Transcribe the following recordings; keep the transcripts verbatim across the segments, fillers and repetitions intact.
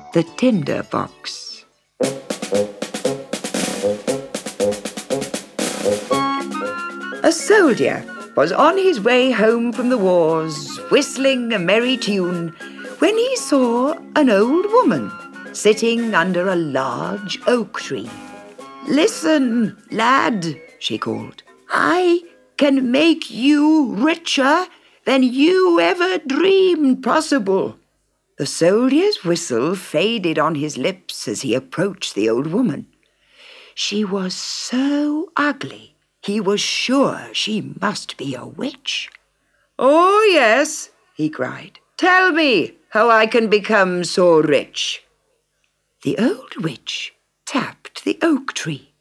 the Tinder Box. A soldier was on his way home from the wars, whistling a merry tune, when he saw an old woman sitting under a large oak tree. "Listen, lad," she called. "I can make you richer than you ever dreamed possible." The soldier's whistle faded on his lips as he approached the old woman. She was so ugly, he was sure she must be a witch. "Oh, yes," he cried. "Tell me how I can become so rich." The old witch tapped the oak tree.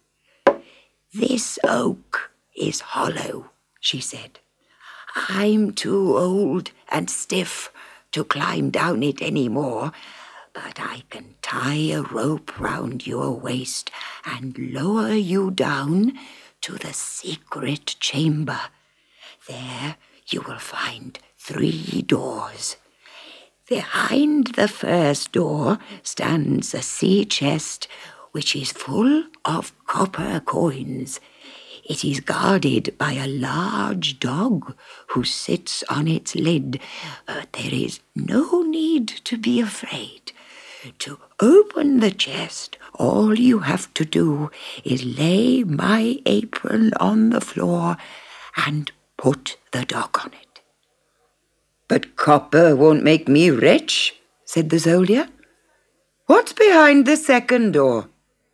"This oak is hollow," she said. "I'm too old and stiff to climb down it any more, but I can tie a rope round your waist and lower you down to the secret chamber. There you will find three doors. Behind the first door stands a sea chest which is full of copper coins. It is guarded by a large dog who sits on its lid, but there is no need to be afraid. To open the chest, all you have to do is lay my apron on the floor and put the dog on it." "But copper won't make me rich," said the soldier. "What's behind the second door?"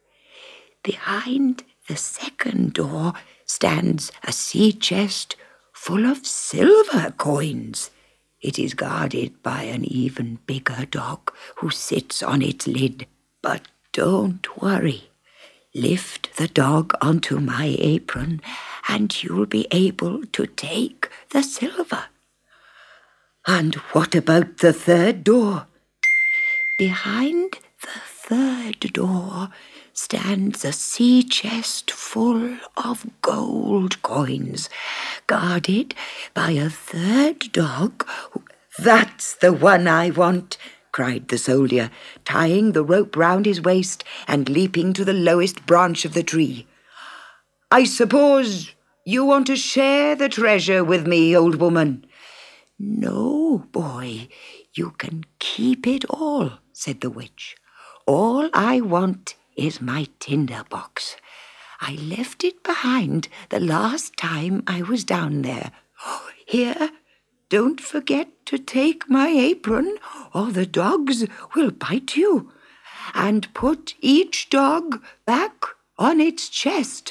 "Behind the second door stands a sea chest full of silver coins. It is guarded by an even bigger dog who sits on its lid. But don't worry. Lift the dog onto my apron and you'll be able to take the silver." "And what about the third door?" "Behind the third door stands a sea chest full of gold coins, guarded by a third dog who—" "That's the one I want," cried the soldier, tying the rope round his waist and leaping to the lowest branch of the tree. "I suppose you want to share the treasure with me, old woman?" "No, boy, you can keep it all," said the witch. "All I want is my tinder box. I left it behind the last time I was down there. Here, don't forget to take my apron or the dogs will bite you. And put each dog back on its chest."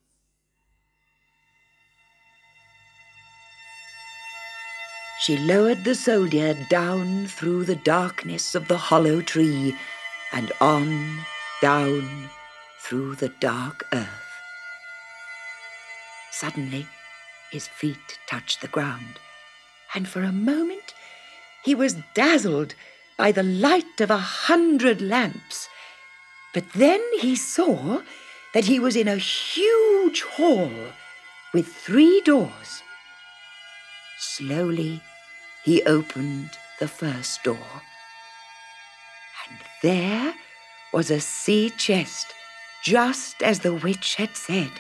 She lowered the soldier down through the darkness of the hollow tree and on, down, through the dark earth. Suddenly, his feet touched the ground, and for a moment he was dazzled by the light of a hundred lamps. But then he saw that he was in a huge hall with three doors. Slowly, he opened the first door, and there was a sea chest, just as the witch had said.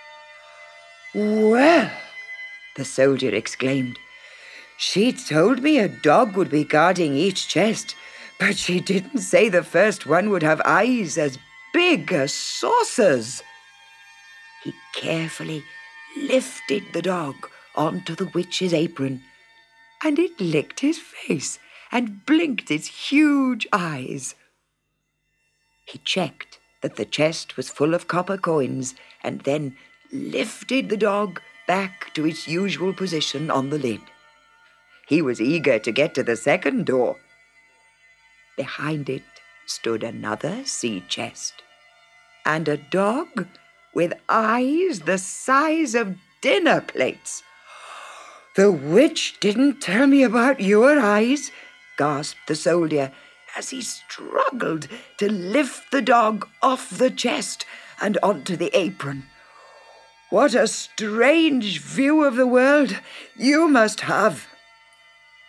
"Well," the soldier exclaimed, "she told me a dog would be guarding each chest, but she didn't say the first one would have eyes as big as saucers." He carefully lifted the dog onto the witch's apron, and it licked his face and blinked its huge eyes. He checked that the chest was full of copper coins and then lifted the dog back to its usual position on the lid. He was eager to get to the second door. Behind it stood another sea chest, and a dog with eyes the size of dinner plates. "The witch didn't tell me about your eyes," gasped the soldier as he struggled to lift the dog off the chest and onto the apron. "What a strange view of the world you must have."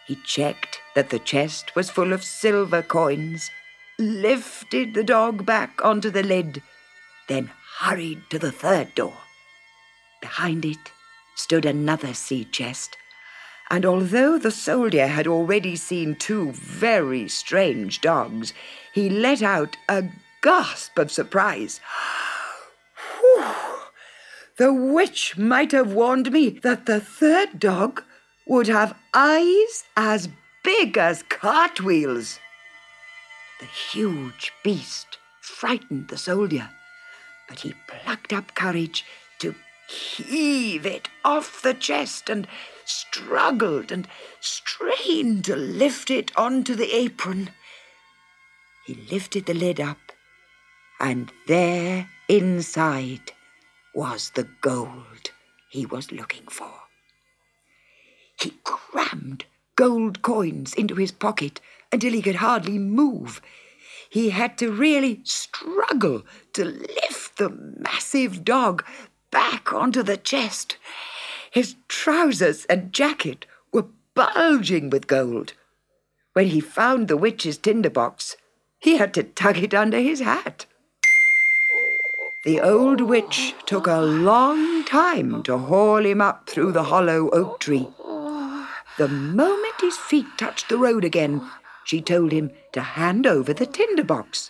He checked that the chest was full of silver coins, lifted the dog back onto the lid, then hurried to the third door. Behind it stood another sea chest, and although the soldier had already seen two very strange dogs, he let out a gasp of surprise. Whew! The witch might have warned me that the third dog would have eyes as big as cartwheels. The huge beast frightened the soldier, but he plucked up courage to heave it off the chest and struggled and strained to lift it onto the apron. He lifted the lid up, and there inside was the gold he was looking for. He crammed gold coins into his pocket until he could hardly move. He had to really struggle to lift the massive dog back onto the chest. His trousers and jacket were bulging with gold. When he found the witch's tinderbox, he had to tug it under his hat. The old witch took a long time to haul him up through the hollow oak tree. The moment his feet touched the road again, she told him to hand over the tinderbox.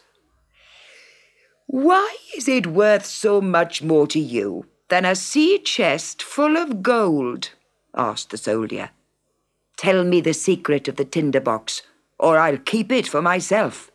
"Why is it worth so much more to you than a sea chest full of gold?" asked the soldier. "Tell me the secret of the tinderbox, or I'll keep it for myself."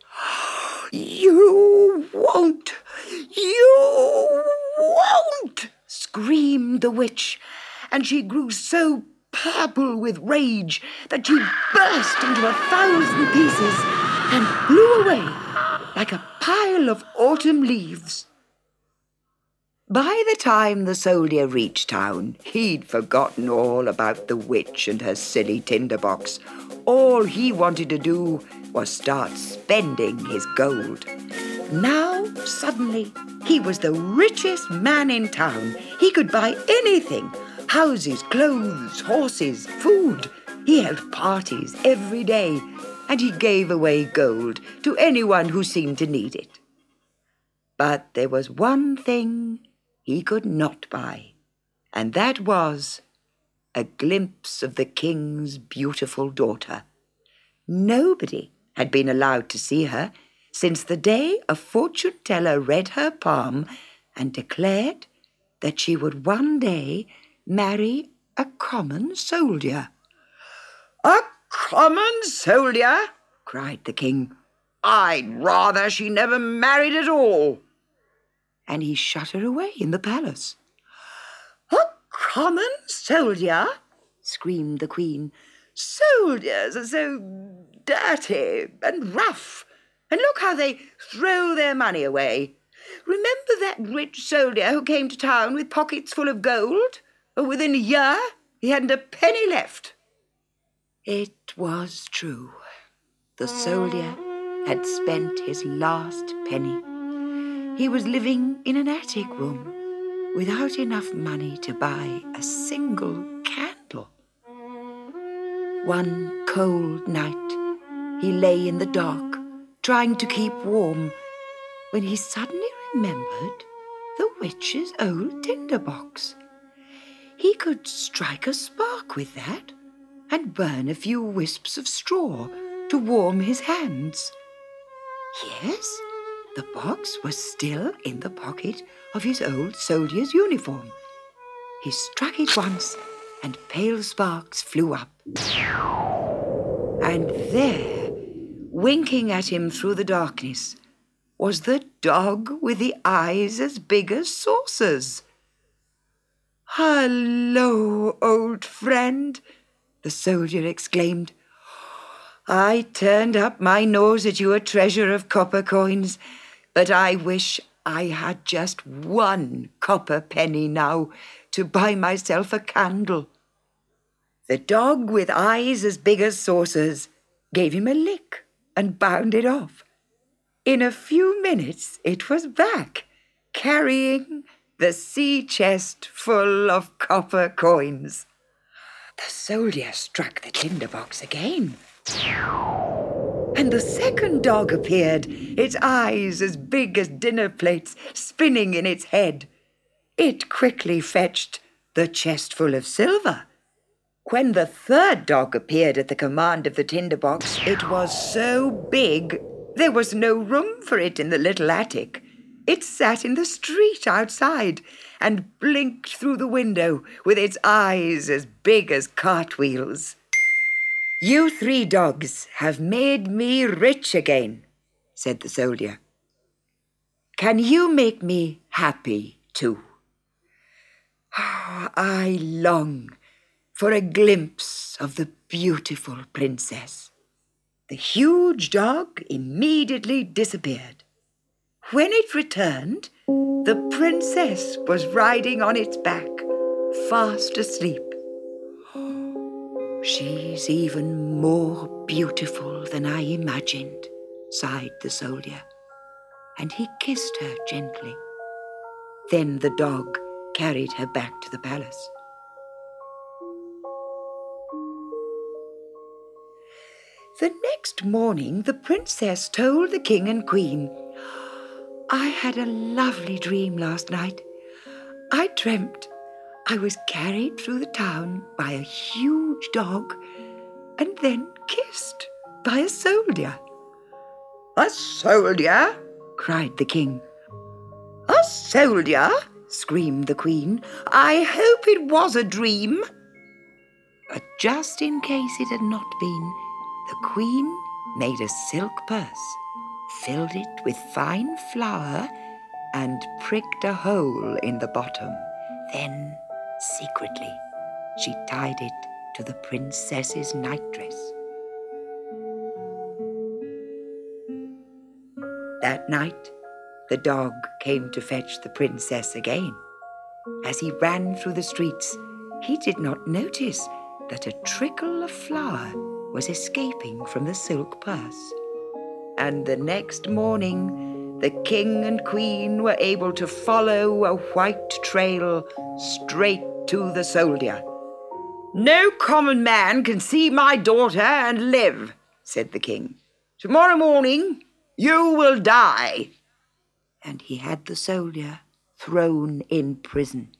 "You won't! You won't!" screamed the witch, and she grew so purple with rage that she burst into a thousand pieces and blew away like a pile of autumn leaves. By the time the soldier reached town, he'd forgotten all about the witch and her silly tinderbox. All he wanted to do was start spending his gold. Now, suddenly, he was the richest man in town. He could buy anything: houses, clothes, horses, food. He held parties every day, and he gave away gold to anyone who seemed to need it. But there was one thing he could not buy, and that was a glimpse of the king's beautiful daughter. Nobody had been allowed to see her since the day a fortune-teller read her palm and declared that she would one day marry a common soldier. "A common soldier?" cried the king. "I'd rather she never married at all." And he shut her away in the palace. "A common soldier?" screamed the queen. "Soldiers are so dirty and rough, and look how they throw their money away. Remember that rich soldier who came to town with pockets full of gold? Within a year, he hadn't a penny left." It was true. The soldier had spent his last penny. He was living in an attic room without enough money to buy a single candle. One cold night, he lay in the dark, trying to keep warm, when he suddenly remembered the witch's old tinderbox. He could strike a spark with that and burn a few wisps of straw to warm his hands. Yes, the box was still in the pocket of his old soldier's uniform. He struck it once, and pale sparks flew up. And there, winking at him through the darkness, was the dog with the eyes as big as saucers. "Hello, old friend," the soldier exclaimed. "I turned up my nose at your treasure of copper coins, but I wish I had just one copper penny now to buy myself a candle." The dog with eyes as big as saucers gave him a lick and bounded off. In a few minutes it was back, carrying the sea chest full of copper coins. The soldier struck the tinderbox again. And the second dog appeared, its eyes as big as dinner plates spinning in its head. It quickly fetched the chest full of silver. When the third dog appeared at the command of the tinderbox, it was so big there was no room for it in the little attic. It sat in the street outside and blinked through the window with its eyes as big as cartwheels. "You three dogs have made me rich again," said the soldier. "Can you make me happy too? Oh, I long for a glimpse of the beautiful princess." The huge dog immediately disappeared. When it returned, the princess was riding on its back, fast asleep. "She's even more beautiful than I imagined," sighed the soldier, and he kissed her gently. Then the dog carried her back to the palace. The next morning, the princess told the king and queen, "I had a lovely dream last night. I dreamt I was carried through the town by a huge dog and then kissed by a soldier." "A soldier?" cried the king. "A soldier?" screamed the queen. "I hope it was a dream." But just in case it had not been, the queen made a silk purse, filled it with fine flour, and pricked a hole in the bottom. Then, secretly, she tied it to the princess's nightdress. That night, the dog came to fetch the princess again. As he ran through the streets, he did not notice that a trickle of flour was escaping from the silk purse. And the next morning, the king and queen were able to follow a white trail straight to the soldier. "No common man can see my daughter and live," said the king. "Tomorrow morning, you will die." And he had the soldier thrown in prison.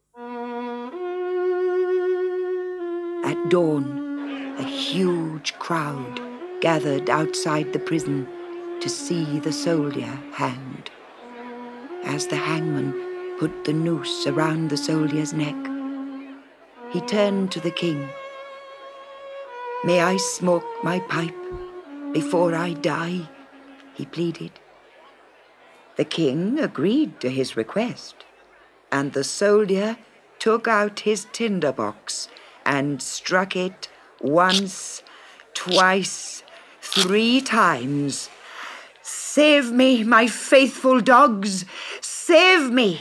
At dawn, a huge crowd gathered outside the prison to see the soldier hanged. As the hangman put the noose around the soldier's neck, he turned to the king. "May I smoke my pipe before I die?" he pleaded. The king agreed to his request, and the soldier took out his tinderbox and struck it once, twice, three times. "Save me, my faithful dogs! Save me!"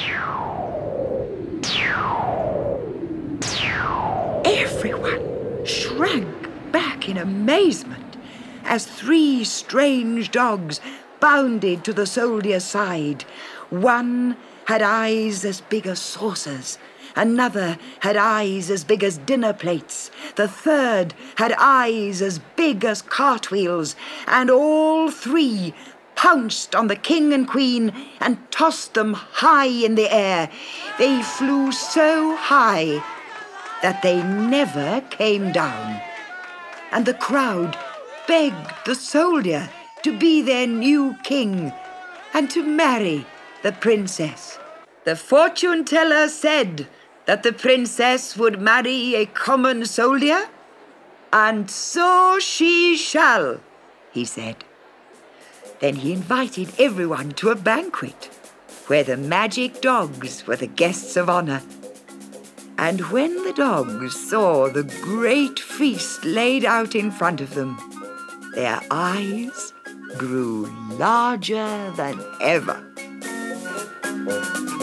Everyone shrank back in amazement as three strange dogs bounded to the soldier's side. One had eyes as big as saucers. Another had eyes as big as dinner plates. The third had eyes as big as cartwheels. And all three pounced on the king and queen and tossed them high in the air. They flew so high that they never came down. And the crowd begged the soldier to be their new king and to marry the princess. The fortune teller said that the princess would marry a common soldier, and so she shall, he said. Then he invited everyone to a banquet where the magic dogs were the guests of honor. And when the dogs saw the great feast laid out in front of them, their eyes grew larger than ever.